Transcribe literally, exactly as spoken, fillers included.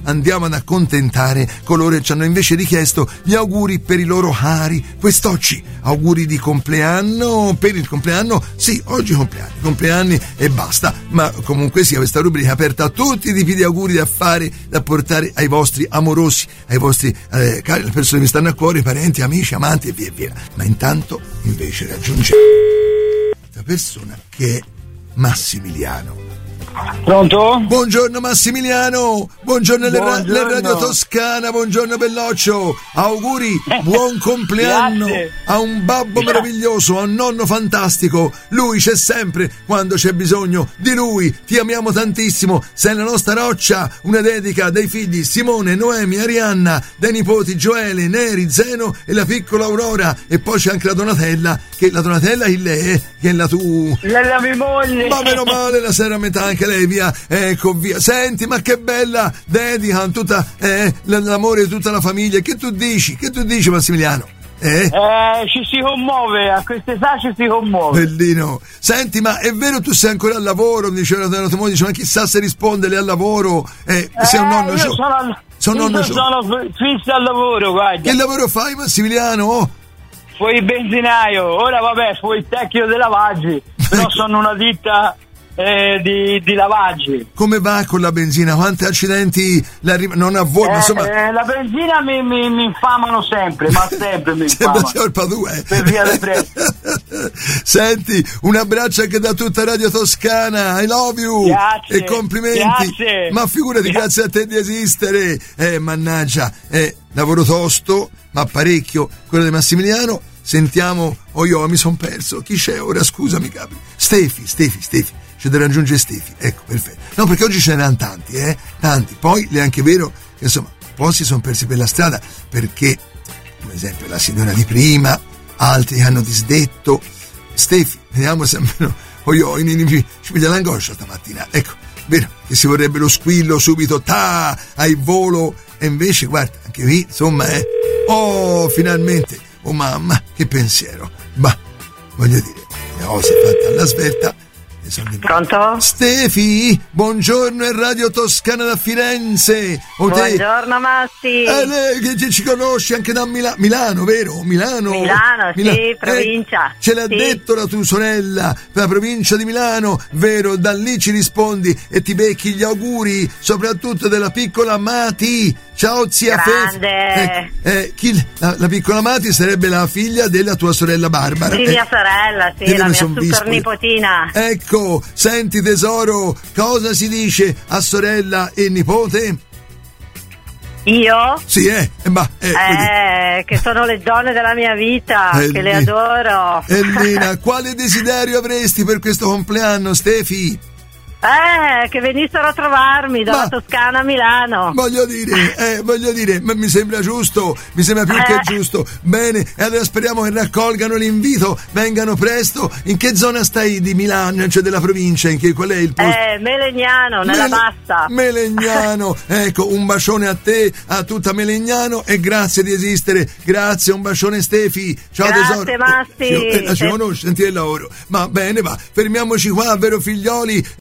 andiamo ad accontentare coloro che ci hanno invece richiesto gli auguri per i loro cari. Quest'oggi auguri di compleanno per il compleanno, sì, oggi compleanni, compleanni e basta, ma comunque sia questa rubrica è aperta a tutti i tipi di auguri da fare, da portare ai vostri amorosi, ai vostri eh, cari, le persone che mi stanno a cuore, parenti, amici, amanti e via via. Ma intanto invece raggiunge questa persona che è Massimiliano. Pronto? Buongiorno Massimiliano, buongiorno alle ra- Buongiorno. Radio Toscana, buongiorno Belloccio, auguri, buon compleanno a un babbo meraviglioso, a un nonno fantastico, lui c'è sempre quando c'è bisogno di lui, ti amiamo tantissimo, sei la nostra roccia, una dedica dei figli Simone, Noemi, Arianna, dai nipoti Gioele, Neri, Zeno e la piccola Aurora, e poi c'è anche la Donatella, che la Donatella chi lei è? Che è la tu... La, la mia moglie. Ma meno male, la sera a metà anche lei, via, ecco via. Senti, ma che bella dedica, tutta eh, l'amore di tutta la famiglia. Che tu dici? Che tu dici, Massimiliano? Eh? Eh, ci si commuove, a questa età ci si commuove. Bellino. Senti, ma è vero tu sei ancora al lavoro? Mi diceva la tua moglie, dice, ma chissà se risponde lei al lavoro. Eh, sei un nonno io gio- sono, al, sono io nonno sono gio- fisso al lavoro, guarda. Che lavoro fai, Massimiliano? Oh. Fui il benzinaio, ora vabbè, fui il tecnico dei lavaggi, però sono una ditta eh, di, di lavaggi. Come va con la benzina? Quanti accidenti la rim- non a voi, ma Eh, insomma... eh, la benzina mi, mi, mi infamano sempre, ma sempre mi Sembra infamano. signor Padua, eh. Per via dei prezzi. Senti, un abbraccio anche da tutta Radio Toscana, I love you. Grazie, E complimenti. grazie. Ma figurati, grazie a te di esistere. Eh, mannaggia, eh, lavoro tosto, ma parecchio, quello di Massimiliano. Sentiamo, oh io mi son perso. Chi c'è ora? Scusami, capi. Stefi, Stefi, Stefi. C'è da raggiungere Stefi. Ecco, perfetto. No, perché oggi ce n'erano tanti, eh? Tanti. Poi è anche vero che insomma, un po' si sono persi per la strada perché, come esempio, la signora di prima, altri hanno disdetto. Stefi, vediamo se almeno oh io ci piglia l'angoscia stamattina. Ecco, vero che si vorrebbe lo squillo subito, ta, ai volo, e invece guarda, anche qui, insomma, eh. Oh, finalmente. Oh mamma, che pensiero. Ma, voglio dire, le cose fatte alla svelta. Pronto? Stefi, buongiorno, è Radio Toscana da Firenze. O te- Buongiorno Massi. Eh, lei che ci- ci conosci anche da Mila- Milano, vero? Milano. Milano, Mila- sì, provincia. Eh, ce l'ha Sì. detto la tua sorella, la provincia di Milano, vero? Da lì ci rispondi e ti becchi gli auguri, soprattutto della piccola Mati. Ciao zia Fefe. Grande. Eh, eh, chi- la, la piccola Mati sarebbe la figlia della tua sorella Barbara. Sì, Eh, mia sorella, sì, io la me mia son visto. super nipotina. Ecco, senti tesoro, cosa si dice a sorella e nipote? Io? Sì, eh, eh, ma eh, vedi. Eh, che sono le donne della mia vita, Eh, che le lì. adoro. Ellina, quale desiderio avresti per questo compleanno, Stefi? Eh, che venissero a trovarmi dalla Ma- Toscana a Milano. Voglio dire, eh, voglio dire, ma mi sembra giusto, mi sembra più Eh. che giusto. Bene, e allora speriamo che raccolgano l'invito, vengano presto. In che zona stai di Milano, cioè della provincia? In che, qual è il posto? Eh, Melegnano, nella Mele- Bassa. Melegnano, ecco, un bacione a te, a tutta Melegnano, e grazie di esistere. Grazie, un bacione Stefi. Ciao Grazie, tesoro. Massi. Eh, la ci Sì. conosci, senti il lavoro. Ma bene, va, fermiamoci qua, vero figlioli.